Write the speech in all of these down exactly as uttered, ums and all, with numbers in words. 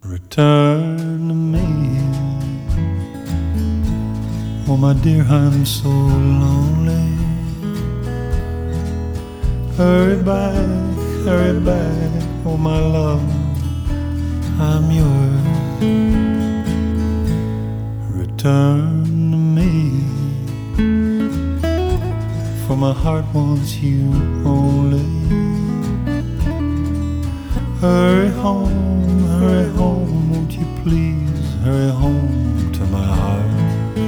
Return to me. Oh my dear, I'm so lonely. Hurry back, hurry back, oh my love, I'm yours. Return to me, for my heart wants you only. Hurry home, hurry home, won't you please hurry home to my heart.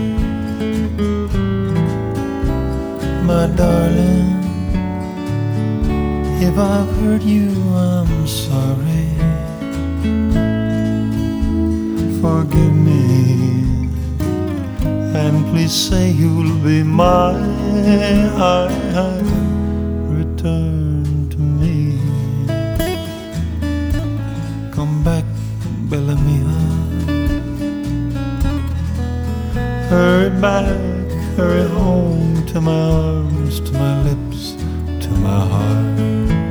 My darling, if I've hurt you, I'm sorry. Forgive me, and please say you'll be mine. Return to me. Come back, bella mia. Hurry back, hurry home to my arms, to my lips, to my heart.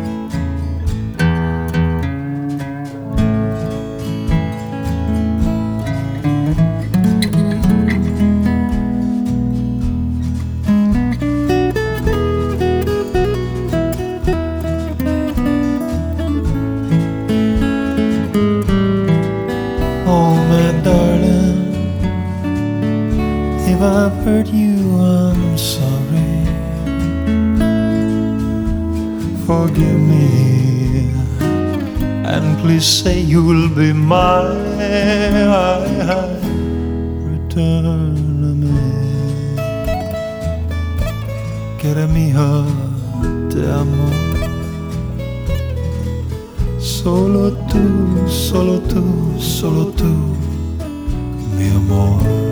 Oh, my darling, if I've hurt you, I'm sorry. Forgive me, and please say you'll be mine. Return to me. Cara mia, te amo. Solo tu, solo tu, solo tu, mi amor.